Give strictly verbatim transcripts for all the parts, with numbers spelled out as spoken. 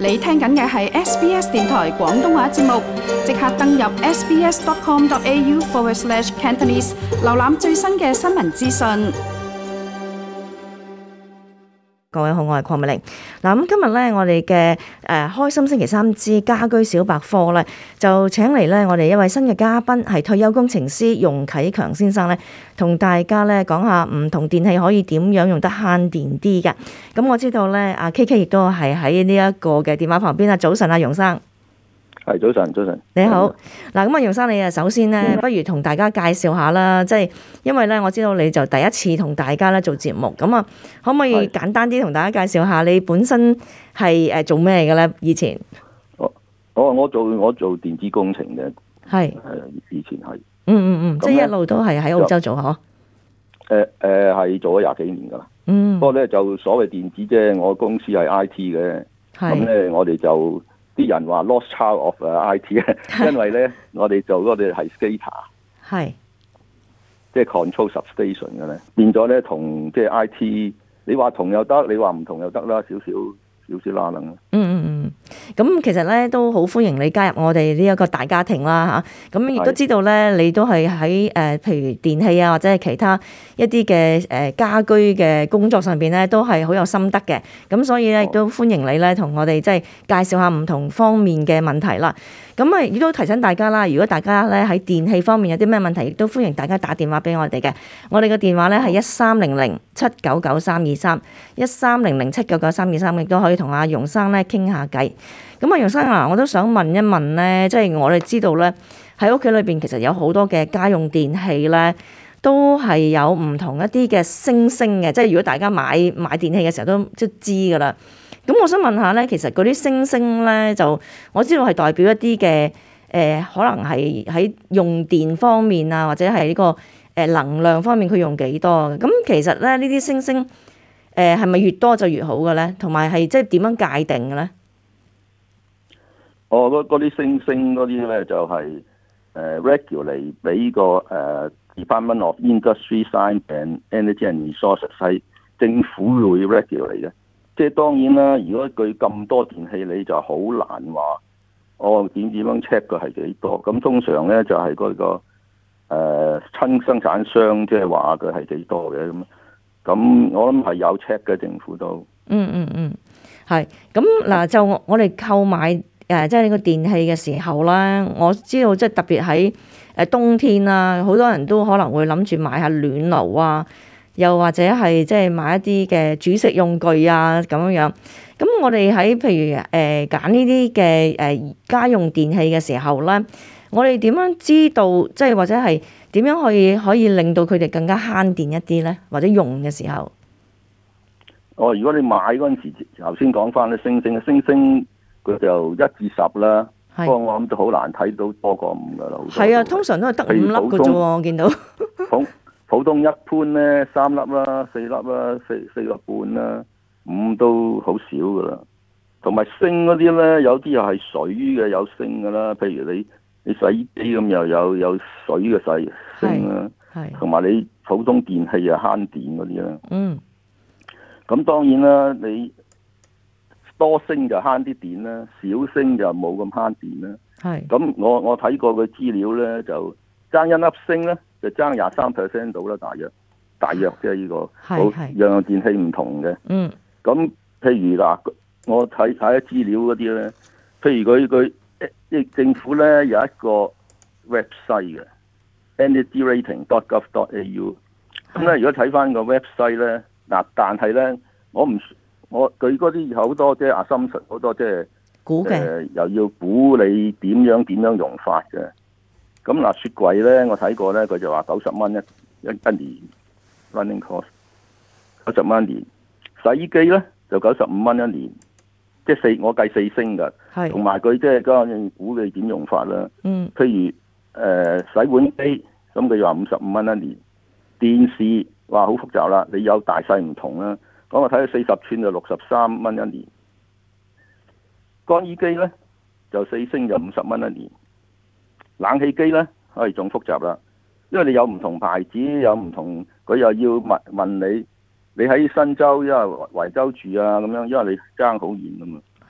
你聽緊嘅係 S B S 電台廣東話節目，即刻登入 sbs.com.au forward slash Cantonese， 瀏覽最新嘅新聞資訊。 各位好，我係鄺美玲。嗱，咁今日咧，我哋嘅誒開心星期三之家居小百科咧，就請嚟咧我哋一位新嘅嘉賓，係退休工程師容啟強先生咧，同大家咧講下唔同電器可以點樣用得慳電啲嘅。咁我知道咧，阿 K K 亦都係喺呢一個嘅電話旁邊啊。早晨啊，容生。 係，早晨，早晨。 你好。嗱，咁啊，容生，你啊首先咧，不如同大家介紹下啦，即係因為咧，我知道你就第一次同大家咧做節目，咁啊，可唔可以簡單啲同大家介紹下你本身係誒做咩嘅咧？以前我我我做我做電子工程嘅， 係係以前係， 嗯嗯嗯，即係一路都係喺澳洲做嗬。 誒誒係做咗廿幾年噶啦。 嗯。 不過咧就所謂電子啫，我公司係 I T 嘅，咁咧我哋就。啲人話 lost child of I T 啊，因為咧我哋做嗰啲係 SCADA， 係即係 control substation 嘅咧，變咗咧同即係 I T， 你話同又得，你話唔同又得啦，少少少少啦啦。 嗯嗯嗯，咁其實咧都好歡迎你加入我哋呢一個大家庭啦嚇，咁亦都知道咧你都係喺誒譬如電器啊或者係其他一啲嘅誒家居嘅工作上邊咧都係好有心得嘅，咁所以咧亦都歡迎你咧同我哋即係介紹下唔同方面嘅問題啦。咁啊亦都提醒大家啦，如果大家咧喺電器方面有啲咩問題，亦都歡迎大家打電話俾我哋嘅。我哋嘅電話咧係一三零零七九九三二三一三零零七九九三二三，亦都可以同阿容生咧傾下偈。咁啊，容生啊，我都想問一問咧，即係我哋知道咧喺屋企裏邊其實有好多嘅家用電器咧，都係有唔同一啲嘅星星嘅，即係如果大家買買電器嘅時候都即知㗎啦。咁我想問下咧，其實嗰啲星星咧，就我知道係代表一啲嘅誒，可能係喺用電方面啊，或者係呢個誒能量方面，佢用幾多嘅？咁其實咧，呢啲星星誒係咪越多就越好嘅咧？同埋係即係點樣界定嘅咧？ 哦，嗰啲星星嗰啲咧就係誒 regulate 俾個誒 Department of Industry, Science and Energy and Resources 係政府會 regulate 嘅。即係當然啦，如果佢咁多電器，你就好難話我點點樣 check 佢係幾多。咁通常咧就係、是、嗰、那個誒、呃、親生產商即係話佢係幾多嘅咁。咁我諗係有 check 嘅，政府都。 嗯嗯嗯，係。咁嗱，就我哋購買誒即係呢個電器嘅時候啦，我知道即係特別喺誒冬天啊，好多人都可能會諗住買下暖爐啊。又或者係即係買一啲嘅煮食用具啊咁樣樣，咁我哋喺譬如誒揀呢啲嘅誒家用電器嘅時候咧，我哋點樣知道即係或者係點樣可以可以令到佢哋更加慳電一啲咧？或者用嘅時候， 哦，如果你買嗰陣時，頭先講翻咧，星星嘅星星佢就一至十啦，不過我諗就好難睇到多過五噶啦。 係啊，通常都係得五粒嘅啫喎，我見到。 普通一般咧三粒啦、四粒啦、四四個半啦，五都好少噶啦。同埋星嗰啲咧，有啲又係水嘅，有星噶啦。譬如你你洗衣機咁又有有水嘅細星啦，同埋你普通電器又慳電嗰啲啦。嗯。咁當然啦，你多星就慳啲電啦，少星就冇咁慳電啦。係。咁我我睇過嘅資料咧，就爭一粒星咧。就爭廿三 percent 到啦，大約大約即係呢個，好樣樣電器唔同嘅。嗯。咁譬如嗱，我睇睇啲資料嗰啲咧，譬如佢佢即係政府咧有一個 website 嘅 energy rating dot gov dot a u。咁咧，如果睇翻個 website 咧，嗱，但係咧，我唔我佢嗰啲好多即係 assumption 好多即係估嘅，誒又要估你點樣點樣用法嘅。咁嗱，雪櫃咧，我睇過咧，佢就話九十蚊一一一年 running cost， 九十蚊一年。洗衣機咧就九十五蚊一年，即係四我計四星㗎，同埋佢即係嗰個估你點用法啦。嗯。譬如誒、呃、洗碗機，咁佢就話五十五蚊一年。電視話好複雜啦，你有大細唔同啦。咁我睇到四十寸就六十三蚊一年。乾衣機咧就四星就五十蚊一年。冷氣機咧，係仲複雜啦，因為你有唔同牌子，有唔同，佢又要問問你，你喺新州因為維州住啊咁樣，因為你爭好遠啊嘛。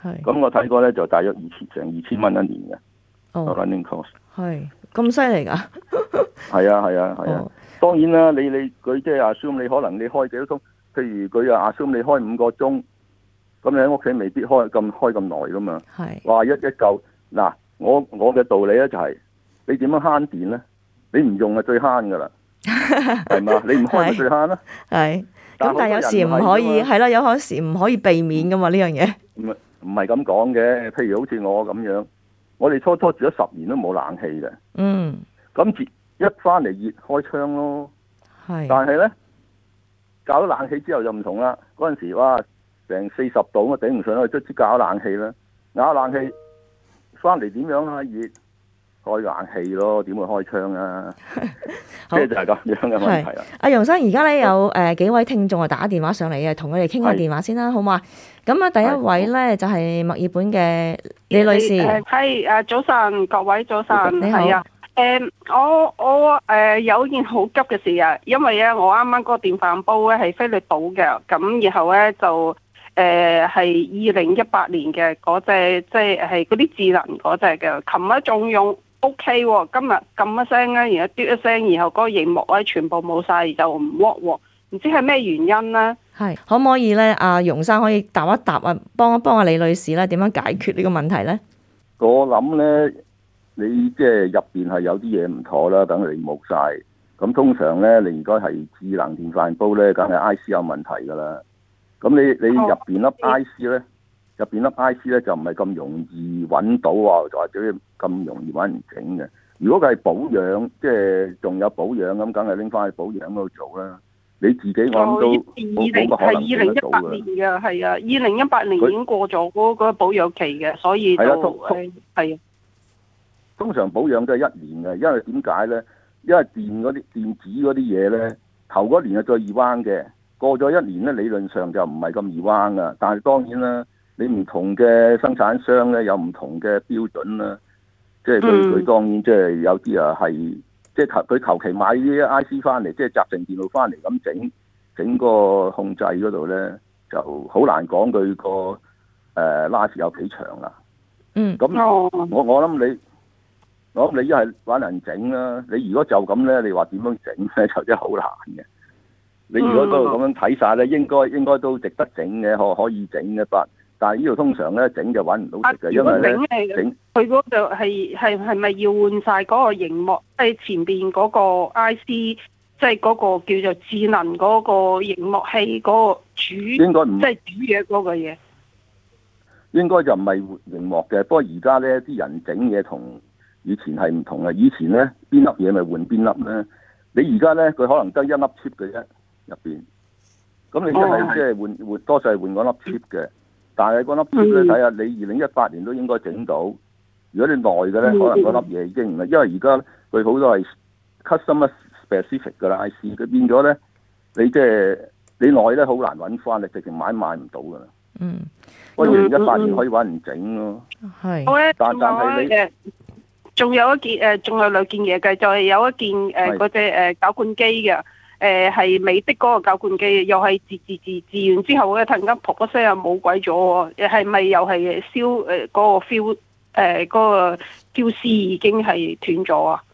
係。 咁我睇過咧就大約二千成二千蚊一年嘅。 哦。 running cost。 係。咁犀利㗎？ 係啊係啊係啊。當然啦，你你佢即係 assume 你可能你開幾多鐘，譬如佢啊 assume 你開五個鐘，咁你喺屋企未必開咁開咁耐噶嘛。 係。 哇！一一嚿嗱，我我嘅道理咧就係、是、你點樣慳電咧？你唔用係最慳噶啦，係嘛？你唔開咪最慳啦。 係。咁但係有時唔可以係咯，有時唔可以避免噶嘛呢樣嘢。 唔係唔係咁講嘅，譬如好似我咁樣，我哋初初住咗十年都冇冷氣嘅。 嗯。 咁一翻嚟熱開窗咯。 係。 但係咧，搞咗冷氣之後就唔同啦。嗰陣時哇，成四十度我頂唔上去，卒之搞冷氣啦。咬冷氣翻嚟點樣啊？熱開冷氣咯，點會開窗啊？即係就係咁樣嘅問題啦。 阿楊生，而家咧有誒幾位聽眾啊打電話上嚟嘅，同佢哋傾下電話先啦，好嘛？咁啊，第一位咧就係墨爾本嘅李女士。 係誒，早晨，各位早晨， 你好。 係啊，誒，我我誒有件好急嘅事啊，因為咧我啱啱嗰個電飯煲咧係飛利島嘅，咁然後咧就誒係二零一八年嘅嗰隻，即係係嗰啲智能嗰隻嘅，琴日仲用 OK 喎，今日撳一聲咧，然後嘟一聲，然後嗰個螢幕咧全部冇晒，就唔 work 喎，唔知係咩原因咧？ 係可唔可以咧？阿容生可以答一答啊，幫一幫阿李女士咧，點樣解決呢個問題咧？ 我諗咧，你即係入邊係有啲嘢唔妥啦，等你冇晒。咁通常咧，你如果係智能電飯煲咧，梗係 I C 有問題噶啦。咁你你入邊粒 I C 咧，入邊粒 I C 咧就唔係咁容易揾到啊，或者咁容易揾人整嘅。如果佢係保養，即係仲有保養咁，梗係拎翻去保養嗰度做啦。你自己我諗都冇乜可能做得到嘅。二零一八年嘅係啊，二零一八年已經過咗嗰個保養期嘅，所以就係係啊。 通常保養都係一年嘅，因為點解咧？因為電嗰啲電子嗰啲嘢咧，頭嗰年係最易彎嘅，過咗一年咧，理論上就唔係咁易彎噶。但係當然啦，你唔同嘅生產商咧有唔同嘅標準啦，即係佢佢當然即係有啲啊係。即係求佢求其買啲 I C 翻嚟，即係集成電路翻嚟咁整整個控制嗰度咧，就好難講佢個誒拉絲有幾長啦。 嗯， 咁我我諗你，我諗你一係揾人整啦。你如果就咁咧，你話點樣整咧，就真係好難嘅。你如果嗰度咁樣睇晒咧，應該應該都值得整嘅，可可以整嘅不？但係呢度通常咧整就揾唔到食嘅，因為咧整佢嗰度係係係咪要換晒嗰個螢幕，即係前邊嗰個 I C，即係嗰個叫做智能嗰個螢幕器嗰個主， 應該唔即係主嘢嗰個嘢。 應該就唔係螢幕嘅，不過而家咧啲人整嘢同以前係唔同嘅。以前咧邊粒嘢咪換邊粒咧，你而家咧佢可能得一粒 chip 嘅啫入邊，咁你一係即係換換多數係換嗰粒 chip 嘅。但係嗰粒 chip 咧，睇下你二零一八年都應該整到。如果你耐嘅咧，可能嗰粒嘢已經唔係，因為而家佢好多係 customer specific 嘅啦 I C，佢變咗咧，你即係你耐咧好難揾翻，你直情買買唔到噶啦。 嗯， 不過二零一八年可以揾人整咯。 係。 好咧， 但但係你仲有一件誒，仲有兩件嘢嘅，就係有一件誒嗰隻誒攪拌機嘅。誒係美的嗰個攪拌機，又係自自自自完之後咧，突然間噗一聲又冇鬼咗喎，係咪又係燒誒嗰個 fuse 誒嗰個 fuse 已經係斷咗啊？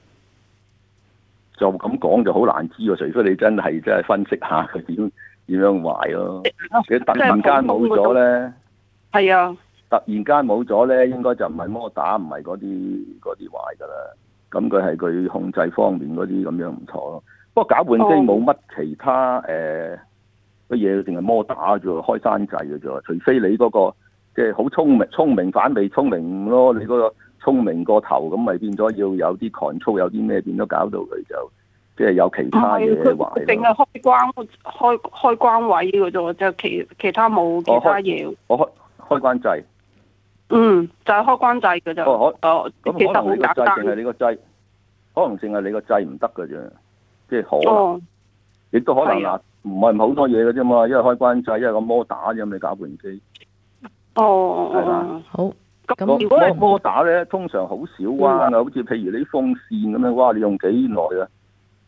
就咁講就好難知喎，除非你真係真係分析下佢點點樣壞咯。佢突然間冇咗咧， 係啊， 突然間冇咗咧，應該就唔係摩打，唔係嗰啲嗰啲壞㗎啦。咁佢係佢控制方面嗰啲咁樣唔妥咯。不過攪拌機冇乜其他誒乜嘢，淨係摩打啫喎，開山掣嘅啫喎。除非你嗰個即係好聰明，聰明反被聰明咯。你嗰個聰明過頭，咁咪變咗要有啲 control，有啲咩變咗搞到佢就即係有其他嘢壞咯。 淨係開關開開關位嘅啫喎，就其其他冇其他嘢。 我開開關掣。 嗯，就係開關掣嘅啫。 哦， 哦， 咁其實好可能你個掣簡單。 淨係你個掣，可能淨係你個掣唔得嘅啫。即係可能，亦、哦、都可能嗱，唔係好多嘢嘅啫嘛，因為開關掣，因為個摩打啫，你攪拌機。 哦， 係嘛？ 好。 咁如果摩摩打咧，通常好少彎啊，好似譬如你啲風扇咁樣，哇！你用幾耐啊？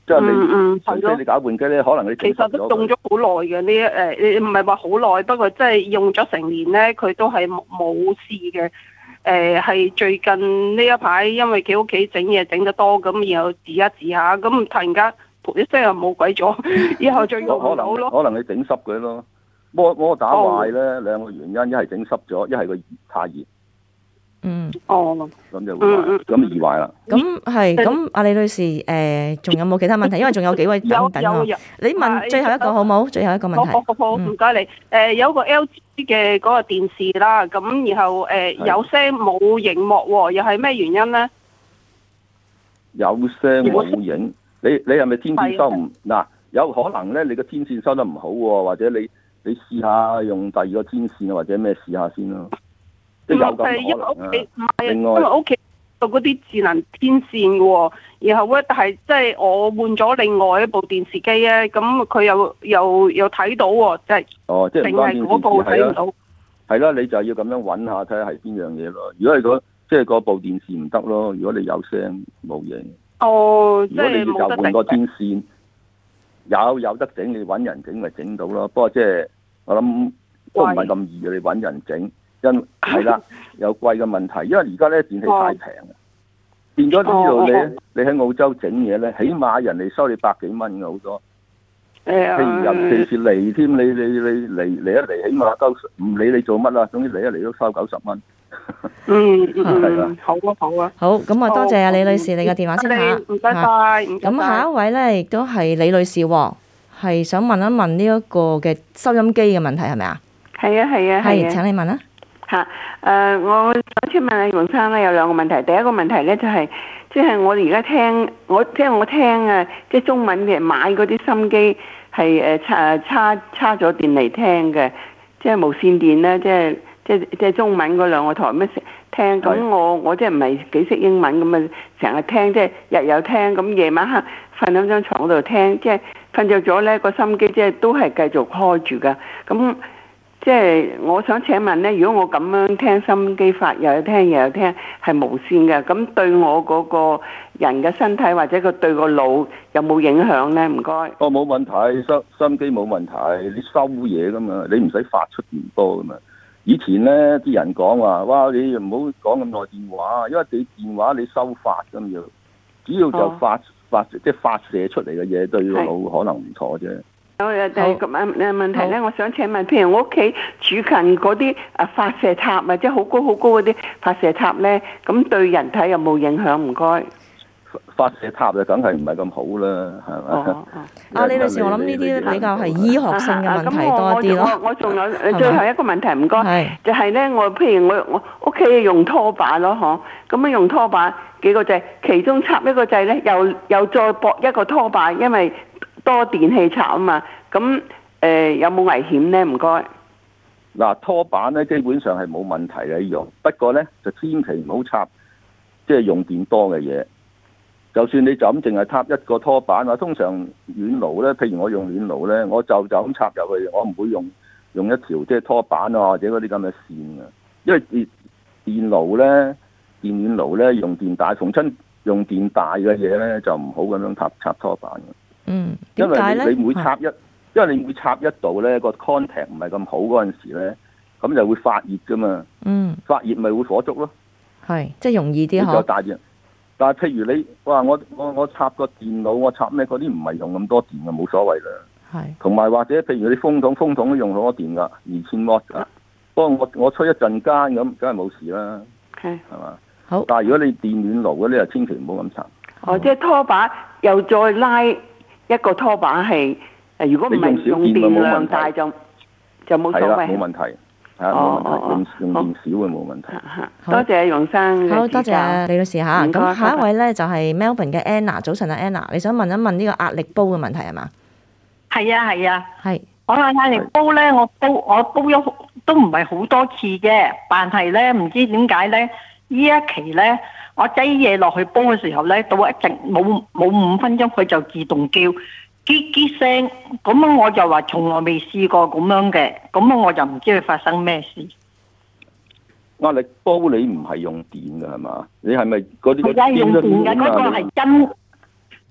即係你， 嗯嗯除非你攪拌機咧，可能你其實都用咗好耐嘅呢誒，唔係話好耐，不過即係用咗成年咧，佢都係冇冇事嘅。誒、呃、係最近呢一排，因為佢屋企整嘢整得多，咁然後治下治下，咁突然間噗一聲又冇鬼咗，以後再用唔到咯。 可能你整濕佢咯，摩摩打壞咧兩個原因，一係整濕咗，一係個太熱。 嗯， 哦， 咁就會壞，咁易壞啦。 咁係，咁阿李女士，誒，仲有冇其他問題？因為仲有幾位等等啊。你問最後一個好冇？最後一個問題。 好好好，唔該你。誒，有個 L G 嘅嗰個電視啦，咁然後誒有聲冇螢幕喎，又係咩原因咧？ 有聲冇影，你你係咪天線收唔嗱？有可能咧，你個天線收得唔好喎，或者你你試下用第二個天線啊，或者咩試下先咯。即係有咁可能啊！ 因為屋企唔係，因為屋企有嗰啲智能天線嘅喎，然後咧，但係即係我換咗另外一部電視機咧，咁佢又又又睇到喎，即係哦，即係淨係嗰部睇唔到。 係啦，你就要咁樣揾下睇下係邊樣嘢咯。如果係個即係嗰部電視唔得咯，如果你有聲冇影。 哦，即係如果你就換個天線，有有得整，你揾人整咪整到咯。不過即係我諗都唔係咁易嘅，你揾人整。因係啦，有貴嘅問題，因為而家咧電器太平啊，變咗呢度你你喺澳洲整嘢咧，起碼人哋收你百幾蚊嘅好多。譬如尤其是嚟添，你你你嚟嚟一嚟，起碼九十，唔理你做乜啦，總之嚟一嚟都收九十蚊。 嗯嗯，係啦，好啊好啊。 好，咁啊多謝阿李女士你嘅電話先嚇。 唔該晒，唔該晒。 咁下一位咧亦都係李女士喎，係想問一問呢一個嘅收音機嘅問題係咪啊？ 係啊係啊係啊。 係，請你問啦。 嚇！誒，我想請問阿容生咧，有兩個問題。第一個問題咧就係，即係我哋而家聽，我即係我聽啊，即係中文嘅買嗰啲心機係誒插插插咗電嚟聽嘅，即係無線電咧，即係即係即係中文嗰兩個台咩聽。咁我我即係唔係幾識英文咁啊，成日聽即係日有聽，咁夜晚黑瞓喺張床嗰度聽，即係瞓着咗咧個心機即係都係繼續開住㗎。咁即係我想請問咧，如果我咁樣聽心機法，又有聽又有聽，係無線嘅，咁對我嗰個人嘅身體或者佢對個腦有冇影響咧？唔該。 哦，冇問題，收心機冇問題，你收嘢噶嘛，你唔使發出電波噶嘛。以前咧啲人講話，哇，你唔好講咁耐電話，因為你電話你收發咁要，主要就發、哦、發即係發射出嚟嘅嘢對個腦可能唔錯啫。 有誒第二個問誒問題咧，我想請問，譬如我屋企附近嗰啲誒發射塔啊，即係好高好高嗰啲發射塔咧，咁對人體有冇影響？唔該。 發射塔就梗係唔係咁好啦，係咪？ 哦哦。啊，李女士，我諗呢啲比較係醫學性嘅問題多啲咯。 我我仲有最後一個問題，唔該，就係咧，我譬如我我屋企用拖把咯，嗬，咁樣用拖把幾個掣，其中插一個掣咧，又又再駁一個拖把，因為多電器插啊嘛，咁誒、呃、有冇危險咧？唔該。 嗱，拖板咧基本上係冇問題嘅用，不過咧就千祈唔好插，即係用電多嘅嘢。就算你就咁淨係插一個拖板啊，通常暖爐咧，譬如我用暖爐咧，我就就咁插入去，我唔會用用一條即係拖板啊或者嗰啲咁嘅線啊，因為電電爐咧、電暖爐咧用電大，逢親用電大嘅嘢咧就唔好咁樣插插拖板嘅。 嗯， 因為你你每插一，因為你每插一度咧個 contact 唔係咁好嗰陣時咧，咁就會發熱噶嘛。嗯，發熱咪會火燭咯。 係，即係容易啲嗬。 大熱，但係譬如你，哇！我我我插個電腦，我插咩嗰啲唔係用咁多電嘅，冇所謂啦。係。同埋或者譬如你風筒，風筒都用好多電噶，二千瓦噶。不過我我吹一陣間咁，梗係冇事啦。係。係嘛？好。但係如果你電暖爐嗰啲，就千祈唔好咁插。哦， 即係拖把又再拉一個拖把係誒，如果唔係用電量大就就冇所謂。 冇問題。哦哦，用用電少嘅冇問題。 多謝容生。 好多謝李女士嚇。咁下一位咧就係 Melbourne 嘅 Anna，早晨啊 Anna，你想問一問呢個壓力煲嘅問題係嘛？ 係啊係啊。係。我話壓力煲咧，我煲我煲咗都唔係好多次嘅，但係咧唔知點解咧呢一期咧，我擠嘢落去煲嘅時候咧，到一直冇冇五分鐘佢就自動叫。嘰嘰聲，咁樣我就話從來未試過咁樣嘅，咁樣我就唔知佢發生咩事。 壓力煲你唔係用電㗎係嘛？你係咪嗰啲？ 係啊，用電嘅嗰個係真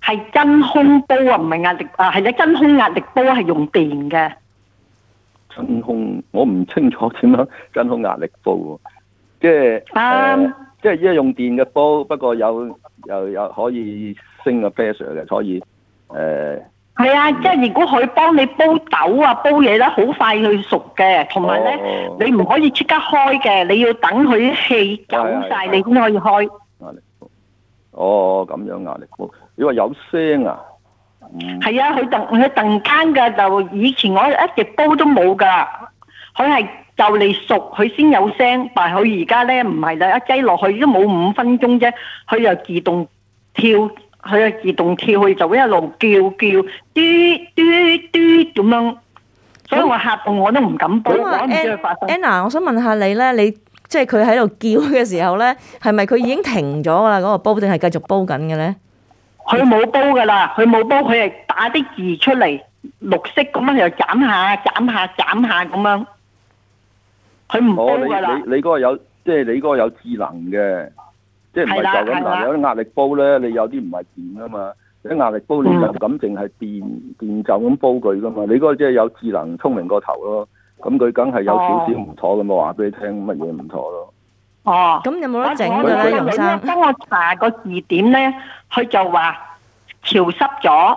係真空煲啊，唔係壓力啊，係咧真空壓力煲係用電嘅。 真空我唔清楚點樣真空壓力煲喎，即係誒、 啊呃，即係依家用電嘅煲，不過有又有，有可以升個 pressure 嘅，可以誒。呃係啊，即係如果佢幫你煲豆啊，煲嘢咧，好快去熟嘅，同埋咧， 哦、 你唔可以即刻開嘅，你要等佢啲氣走晒，你先可以開。 壓力煲，哦，咁樣壓力煲，你話有聲啊？ 係、嗯、啊，佢突佢突然間㗎，就以前我一直煲都冇㗎，佢係就嚟熟佢先有聲，但係佢而家咧唔係啦，一擠落去都冇五分鐘啫，佢又自動跳。佢係自動跳，佢就會一路叫叫，嘟嘟嘟咁樣，所以我嚇到我都唔敢煲，我唔知佢發生。 Anna，我想問下你咧，你即係佢喺度叫嘅時候咧，係咪佢已經停咗啦？嗰個煲定係繼續煲緊嘅咧？ 佢冇煲噶啦，佢冇煲，佢係打啲字出嚟，綠色咁樣又斬下斬下斬下咁樣，佢唔煲噶啦。 哦，你你你嗰個有，即係你嗰個有智能嘅。即係唔係就咁嗱？有啲壓力煲咧，你有啲唔係電噶嘛？有啲壓力煲你就咁淨係電、嗯、電就咁煲佢噶嘛？你嗰個即係有智能聰明過頭咯。咁佢梗係有少少唔妥咁，我話俾你聽乜嘢唔妥咯。 哦， 咁有冇得整㗎咧，容生？ 當我查個字典咧，佢就話潮濕咗。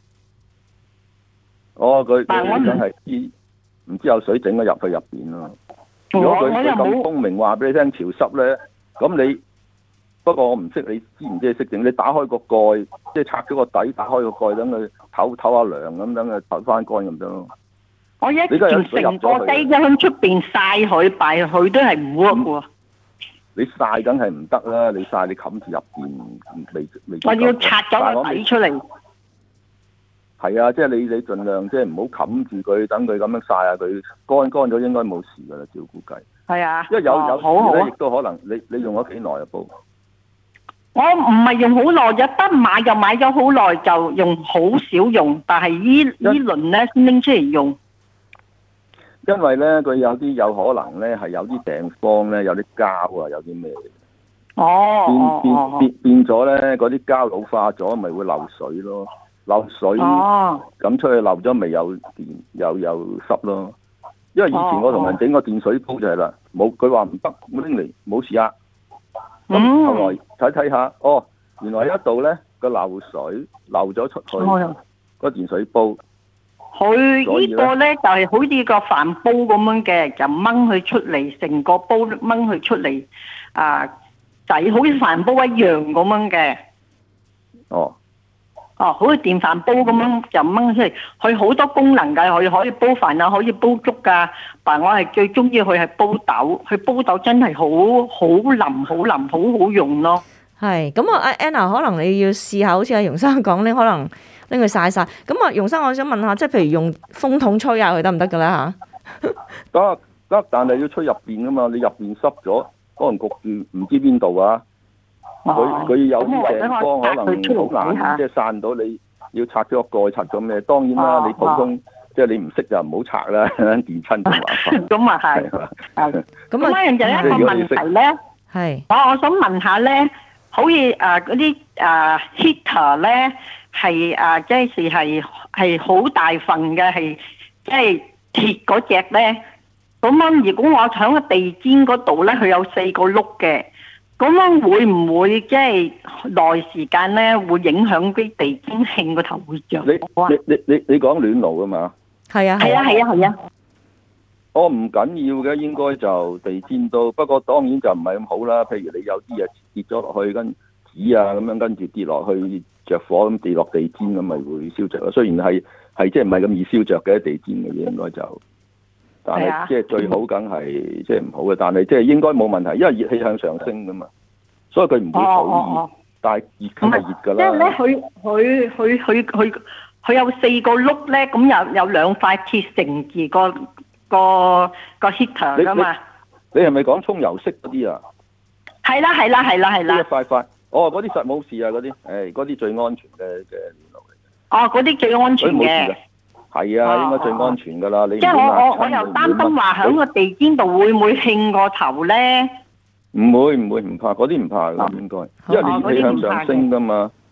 哦，佢佢梗係知唔知有水整咗入去入邊咯？如果佢佢咁聰明話俾你聽潮濕咧，咁你。不過我唔識，你知唔知你識整？你打開個蓋，即係拆咗個底，打開個蓋，等佢唞唞下涼咁，等佢唞翻乾咁樣咯。 我一條成個雞喺出邊曬佢，擺佢都係唔 work 喎。 你曬梗係唔得啦，你曬你冚住入邊未未。 我要拆咗個底出嚟。 係啊，即係你你盡量即係唔好冚住佢，等佢咁樣曬下佢乾乾咗，應該冇事噶啦，照估計。 係啊。 因為有、哦、有時咧，亦都可能你你用咗幾耐啊煲？ 我唔係用好耐，有得買就買咗好耐，就用好少用，但係依依輪咧先拎出嚟用。 因為咧，佢有啲有可能咧係有啲地方咧有啲膠啊，有啲咩？ 哦， 變變變變咗咧，嗰啲膠老化咗，咪會漏水咯。漏水， 哦， 咁出去漏咗咪有電又有濕咯。因為以前我同人整個電水煲就係啦，冇佢話唔得，我拎嚟冇事啊。咁、嗯、後來睇睇下，哦，原來一度咧個漏水漏咗出去，哦、個電水煲。 佢呢個咧就係、是、好似個飯煲咁樣嘅，就掹佢出嚟，成個煲掹佢出嚟，啊，就好似飯煲一樣咁樣嘅。 哦。 哦，好似電飯煲咁樣就掹出嚟，佢好多功能㗎，佢可以煲飯啊，可以煲粥㗎。但係我係最中意佢係煲豆，佢煲豆真係好好腍、好腍、好好用咯。 係，咁啊，阿 Anna 可能你要試下，好似阿容生講咧，可能拎佢曬曬。咁啊，容生我想問下，即係譬如用風筒吹下佢得唔得㗎咧嚇？ 得得，但係要吹入邊㗎嘛，你入邊濕咗，可能焗住唔知邊度啊。佢佢、哦、有啲地方可能好難，即係散到你要拆咗個蓋，拆咗咩？當然啦，哦、你普通、哦、即係你唔識就唔好拆啦，電親就麻煩。咁啊係，係。咁啊，人就一個問題咧，係。我我想問下咧，好似誒嗰啲誒 heater 咧，係誒即係係係好大份嘅，係即係鐵嗰隻咧。咁樣如果我喺個地氈嗰度咧，佢有四個碌嘅。咁樣會唔會即係耐時間咧，會影響啲地氈興個頭會着火啊？你你你你講暖爐啊嘛？係啊係啊係啊係啊！ 哦，唔緊要嘅，應該就地氈都，不過當然就唔係咁好啦。譬如你有啲嘢跌咗落去，跟紙啊咁樣跟住跌落去着火咁跌落地氈咁，咪會燒着咯。雖然係係即係唔係咁易燒着嘅地氈嘅嘢，應該就。但係即係最好，梗係即係唔好嘅。但係即係應該冇問題，因為熱氣向上升噶嘛，所以佢唔會好熱。哦哦、但係熱梗係熱㗎啦。即係咧，佢佢佢佢佢佢有四個碌咧，咁有有兩塊鐵承住個個個 heater 㗎嘛。你係咪講沖油式嗰啲啊？係啦係啦係啦係啦。呢一塊塊，哦嗰啲實冇事啊嗰啲，誒嗰啲最安全嘅嘅暖爐嚟嘅。哦，嗰啲最安全嘅。係啊，應該最安全噶啦。哦、你即係我我我又擔心話喺個地氈度會唔會興個頭咧？唔會唔會唔怕，嗰啲唔怕噶應該，因為你氣向上升噶嘛。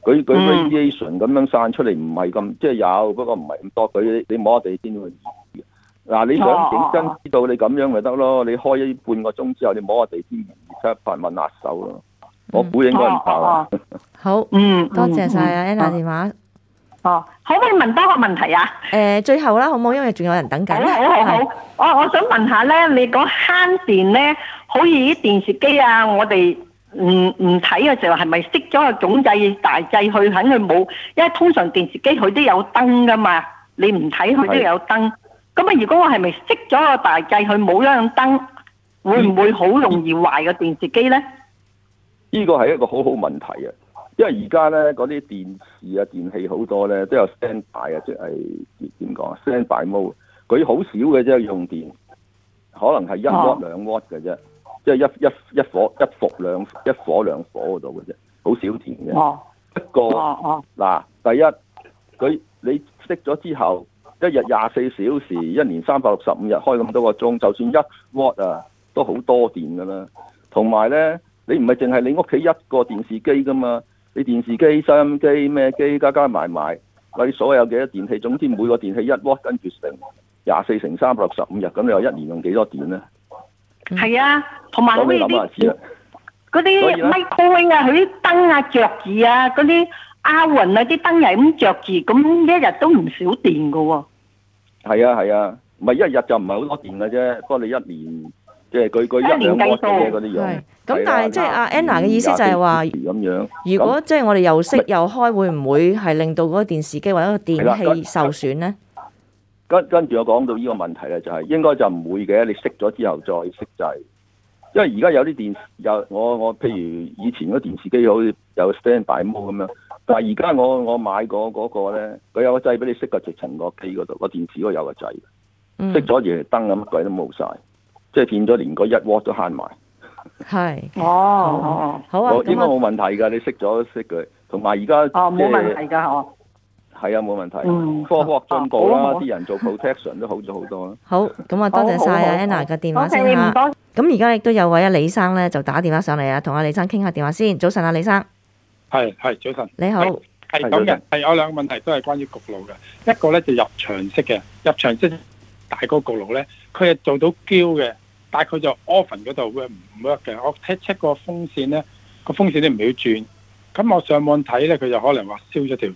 佢佢 radiation 咁樣散出嚟唔係咁，即係有，不過唔係咁多。佢你摸下地先會熱嘅。嗱，你想認真知道你咁樣咪得咯？你開一半個鐘之後，你摸下地先熱，出發問握手咯。我估應該唔怕啦。 好，嗯，多謝晒啊 Anna 電話。 哦，可唔可以問多個問題啊？ 誒，最後啦，好唔好？因為仲有人等緊。 好好好好，我我想問下咧，你講慳電咧，好似啲電視機啊，我哋唔唔睇嘅時候係咪熄咗個總掣大掣去，肯定冇？因為通常電視機佢都有燈噶嘛，你唔睇佢都有燈。咁啊，如果我係咪熄咗個大掣，佢冇咗盞燈，會唔會好容易壞個電視機咧？ 呢個係一個好好問題啊！因為而家咧嗰啲電視啊、電器好多咧都有 standby 啊，即係點講啊 standby mode，佢好少嘅啫，用電可能係一 watt 兩 watt 嘅啫，即係一一一火一伏兩一火兩火嗰度嘅啫，好少電嘅。 哦， 不過嗱，第一佢你熄咗之後，一日廿四小時，一年三百六十五日開咁多個鐘，就算一 watt 啊，都好多電噶啦。同埋咧，你唔係淨係你屋企一個電視機噶嘛？你電視機、收音機、咩機加加埋埋，你所有嘅電器，總之每個電器一 watt 跟住乘廿四乘三百六十五日，咁你話一年用幾多電咧？ 係啊，同埋嗰啲嗰啲 microwave 啊，佢啲燈啊着住啊，嗰啲oven啊啲燈又咁着住，咁一日都唔少電噶喎。 係啊係啊，唔係一日就唔係好多電嘅啫，不過你一年即係佢佢一兩 watt 嘅嗰啲用。 咁但係即係阿 Anna 嘅意思就係話，如果即係我哋又熄又開，會唔會係令到嗰個電視機或者個電器受損咧？ 跟跟住我講到呢個問題咧，就係應該就唔會嘅。你熄咗之後再熄掣，因為而家有啲電視有我我譬如以前嗰電視機好似有 standby mode 咁樣，但係而家我我買過嗰個咧，佢有個掣俾你熄個直情個機嗰度，個電視嗰度有個掣，熄咗夜燈咁鬼都冇晒，即係變咗連個一 watt 都慳埋。 係哦哦， 好啊， 應該冇問題㗎。你熄咗熄佢，同埋而家哦冇問題㗎，哦係啊，冇問題。嗯，科學進步啦，啲人做 protection 都好咗好多啦。 好，咁啊，多謝晒啊 Anna 嘅電話先嚇。咁而家亦都有位啊李生咧，就打電話上嚟啊，同阿李生傾下電話先。早晨啊，李生。 係係，早晨。 你好。 係咁嘅，係有兩個問題都係關於焗爐嘅。一個咧就入牆式嘅，入牆式大個焗爐咧，佢係做到焦嘅，但係佢就 oven 嗰度 work 唔 work 嘅。我 check check 個風扇咧，個風扇都唔曉轉。咁我上網睇咧，佢就可能話燒咗條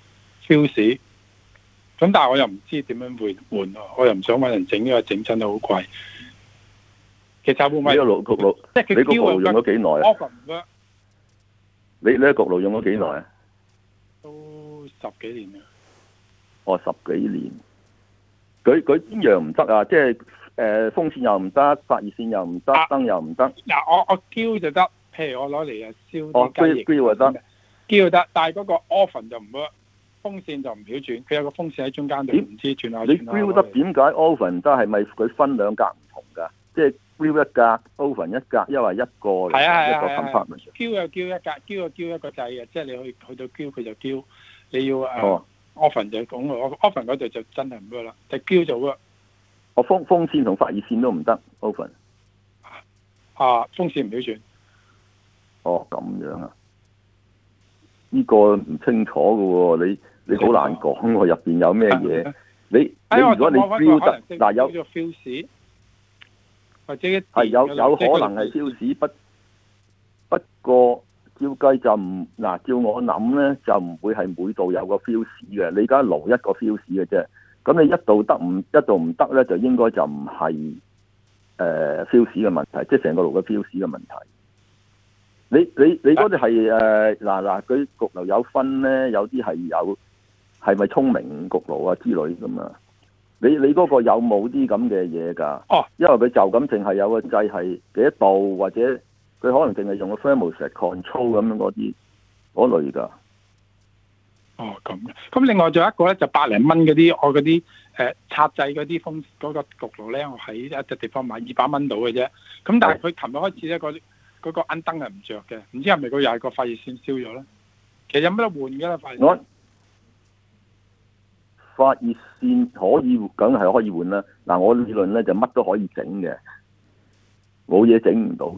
fuse， 咁但係我又唔知點樣換換，我又唔想揾人整，因為整親都好貴。其實會唔會呢個爐焗爐， 即係佢你焗爐用咗幾耐啊？你你個焗爐用咗幾耐啊？ 都十幾年啦。 哦，十幾年。佢佢邊樣唔得啊？即係誒、呃、風扇又唔得，發熱線又唔得，燈又唔得。 嗱、啊，我我燒就得，譬如我攞嚟啊燒啲雞翼。哦，燒就得。燒得，但係嗰個 oven 就唔得。風扇就唔曉轉，佢有個風扇喺中間度，唔知轉下轉下。你 grill 得點解 oven 得？係咪佢分兩格唔同㗎？即係 grill 一格 ，oven 一格，因為一個嚟一個 compartment。grill 又 grill 一格 ，grill 又 grill 一個掣嘅，即係你去去到 grill 佢就 grill，你要誒 oven 就講我 oven 嗰度就真係唔得啦，就 grill 就 work。我風風扇同發熱線都唔得 oven。啊，風扇唔曉轉。哦，咁樣啊？呢個唔清楚嘅喎，你。你好難講喎，入邊有咩嘢？你你如果你 feel 得嗱有，或者係有有可能係 fuse， 不不過照計就唔嗱，照我諗咧就唔會係每度有個 fuse 嘅。你而家爐一個 fuse 嘅啫，咁你一度得唔一度唔得咧，就應該就唔係誒 fuse 嘅問題，即係成個爐嘅 fuse 嘅問題。你你你嗰啲係誒嗱嗱，佢焗爐有分咧，有啲係有。係咪聰明焗爐啊之類咁啊？你你嗰個有冇啲咁嘅嘢㗎？哦，因為佢就咁淨係有個掣係幾多度，或者佢可能淨係用個 thermostat control 咁樣嗰啲嗰類㗎。哦，咁咁另外仲有一個咧，就百零蚊嗰啲，我嗰啲誒插掣嗰啲風嗰個焗爐咧，我喺一隻地方買二百蚊到嘅啫。咁但係佢琴日開始咧，嗰嗰個ánh燈係唔着嘅，唔知係咪佢又係個發熱線燒咗咧？其實有乜得換㗎啦？發熱線發熱線可以，梗係可以換啦。嗱，我理論咧就乜都可以整嘅，冇嘢整唔到嘅。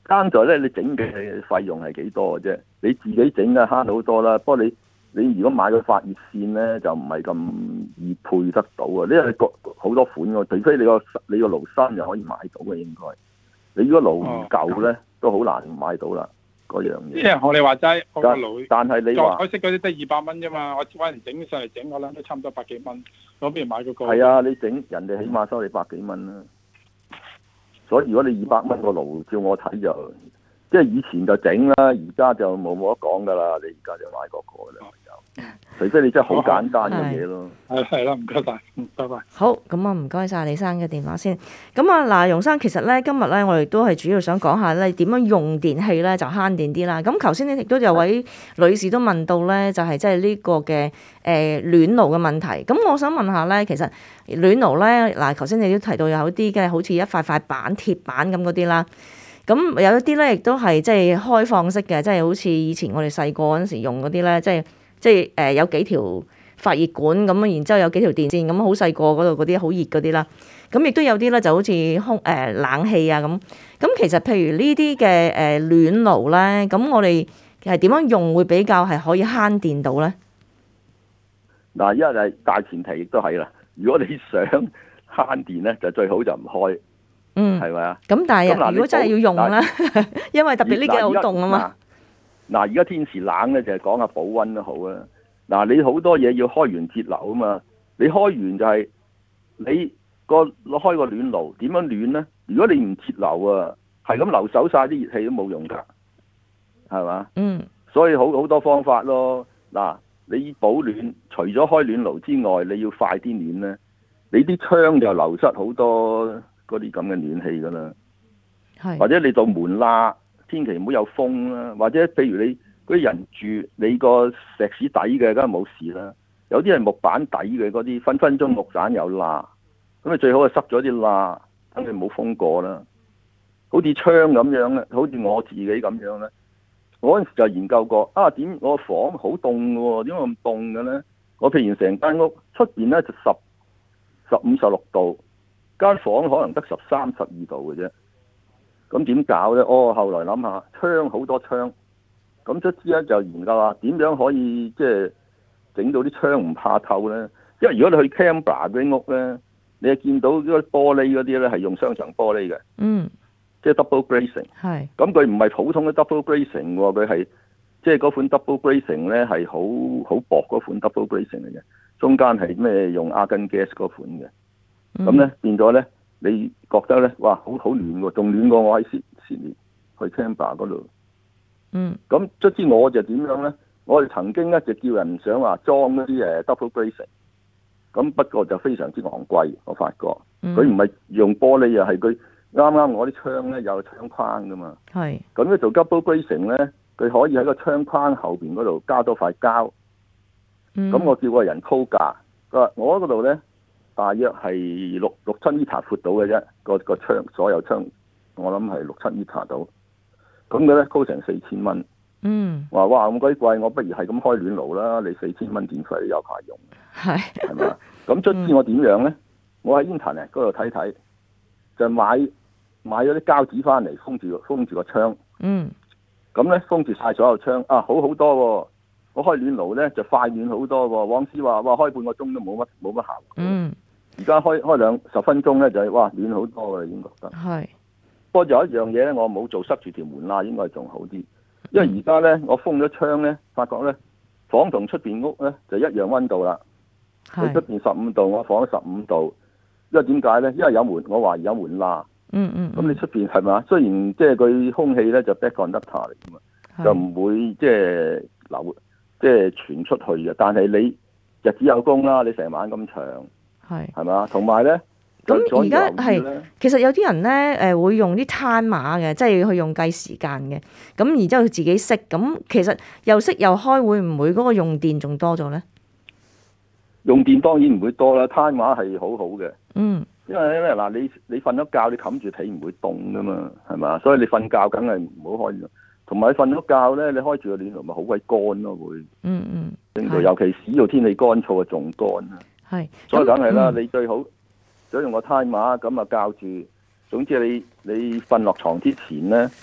爭在咧，你整嘅費用係幾多嘅啫？你自己整啊慳好多啦。不過你你如果買個發熱線咧，就唔係咁易配得到啊。因為個好多款喎，除非你個你個爐新就可以買到嘅應該。你如果爐唔夠咧，哦、都好難買到啦嗰樣嘢。 即係我哋話齋，我個爐， 但係你話我識嗰啲得二百蚊啫嘛，我揾人整上嚟整，我諗都差唔多百幾蚊。我不如買嗰個。係啊，你整人哋起碼收你百幾蚊啦。所以如果你二百蚊個爐，照我睇就，即係以前就整啦，而家就冇冇得講噶啦。你而家就買嗰個啦，就除非你真係好簡單嘅嘢咯。 係係啦，唔該晒，嗯，拜拜。 好，咁啊，唔該晒李生嘅電話先。咁啊，嗱，容生，其實咧今日咧，我哋都係主要想講下咧點樣用電器咧就慳電啲啦。咁頭先咧亦都有位女士都問到咧，就係即係呢個嘅誒、呃、暖爐嘅問題。咁我想問下咧，其實暖爐咧嗱，頭先你都提到有啲嘅好似一塊塊板鐵板咁嗰啲啦。咁有一啲咧亦都係即係開放式嘅，即係好似以前我哋細個嗰陣時用嗰啲咧，即係即係誒有幾條發熱管咁，然之後有幾條電線咁，好細個嗰度嗰啲好熱嗰啲啦。咁亦都有啲咧就好似空誒冷氣啊咁。咁其實譬如呢啲嘅誒暖爐咧，咁我哋係點樣用會比較係可以慳電到咧？ 嗱，因為係大前提亦都係啦。如果你想慳電咧，就最好就唔開。 嗯， 係咪啊？ 咁但係如果真係要用咧，因為特別呢幾日好凍啊嘛。 嗱，而家天時冷咧，就係講下保溫都好啊。嗱，你好多嘢要開源節流啊嘛。你開源就係你個開個暖爐，點樣暖咧？如果你唔節流啊，係咁流走晒啲熱氣都冇用噶，係嘛？嗯。所以好好多方法咯。嗱，你保暖除咗開暖爐之外，你要快啲暖咧，你啲窗就流失好多嗰啲咁嘅暖氣噶啦，係或者你道門罅，千祈唔好有風啦。或者譬如你嗰啲人住你個石屎底嘅，梗係冇事啦。有啲係木板底嘅嗰啲，分分鐘木板有罅，咁你最好係塞咗啲罅，等佢冇風過啦。好似窗咁樣咧，好似我自己咁樣咧，我嗰陣時就研究過啊，點我房好凍嘅喎，點解咁凍嘅咧？我譬如成間屋出邊咧就十十五十六度。間房可能得十三十二度嘅啫，咁點搞咧？哦，後來諗下，窗好多窗，咁卒之咧就研究下點樣可以即係整到啲窗唔怕透咧。因為如果你去 Canberra 嗰啲屋咧，你係見到嗰啲玻璃嗰啲咧係用雙層玻璃嘅，嗯，即係 double glazing，係，咁佢唔係普通嘅 double glazing 喎，佢係即係嗰款 double glazing 咧係好好薄嗰款 double glazing 嚟嘅，中間係咩用 argon gas 嗰款嘅。咁咧、嗯、變咗咧，你覺得咧，哇，好好暖喎，仲暖過我喺悉尼去 Canberra 嗰度。嗯。咁卒之我就點樣咧？我哋曾經咧就叫人想話裝嗰啲誒 double glazing，咁不過就非常之昂貴，我發覺。佢唔係用玻璃啊，係佢啱啱我啲窗咧有窗框噶嘛。係。咁咧做 double glazing咧，佢可以喺個窗框後邊嗰度加多塊膠。嗯。咁我叫個人溝價，佢話我嗰度咧。大約係六六七米闊到嘅啫，個個窗所有窗，我諗係六七米到。咁嘅咧，高成四千蚊。嗯。話哇咁鬼貴，我不如係咁開暖爐啦。你四千蚊電費有排用。係。係嘛？咁卒之我點樣咧？我喺 Internet 嗰度睇睇，就買買咗啲膠紙翻嚟封住封住個窗。嗯。咁咧封住晒所有窗啊，好好多喎、哦！我開暖爐咧就快暖好多喎、哦。往時話哇開半個鐘都冇乜冇乜效果。嗯。而家開開兩十分鐘咧就係哇暖好多嘅，已經覺得。係。不過有一樣嘢咧，我冇做塞住條門啦，應該仲好啲。因為而家咧我封咗窗咧，發覺咧房同出邊屋咧就一樣溫度啦。係。出邊十五度，我房十五度。因為點解咧？因為有門，我懷疑有門罅。嗯嗯。咁你出邊係咪？雖然即係佢空氣咧就 backconductor 嚟㗎嘛，就唔會即係流即係傳出去嘅。但係你日子有功啦，你成晚咁長。係，係嘛？同埋咧，咁而家係其實有啲人咧，誒會用啲攤碼嘅，即係去用計時間嘅。咁然之後佢自己熄，咁其實又熄又開，會唔會嗰個用電仲多咗咧？ 用電當然唔會多啦，攤碼係好好嘅。嗯，因為咧嗱，你你瞓咗覺，你冚住被唔會凍噶嘛，係嘛？所以你瞓覺梗係唔好開。同埋你瞓咗覺咧，你開住個暖爐咪好鬼乾咯，會。嗯嗯。令到尤其是呢度天氣乾燥啊，仲乾啊。係，所以梗係啦，嗯、你最好想用個 timer 咁啊校住。總之你你瞓落床之前咧，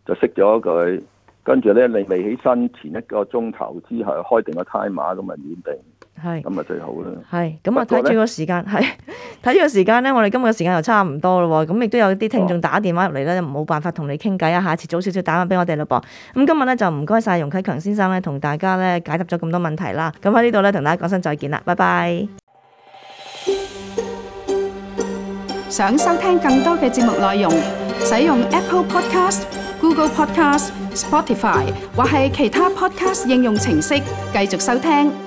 就熄咗佢，跟住咧你未起身前一個鐘頭之後開定個 timer 咁咪免定。 係， 咁咪最好啦。 係，咁啊睇住個時間，係睇住個時間咧，我哋今日嘅時間又差唔多咯喎。咁亦都有啲聽眾打電話入嚟咧，冇辦法同你傾偈啊。下次早少少打返俾我哋咯噃。咁今日咧就唔該晒容啟強先生咧，同大家咧解答咗咁多問題啦。咁喺呢度咧同大家講聲再見啦，拜拜。 想收聽更多嘅節目內容，使用 Apple Podcast、Google Podcast、Spotify 或係其他 Podcast 應用程式繼續收聽。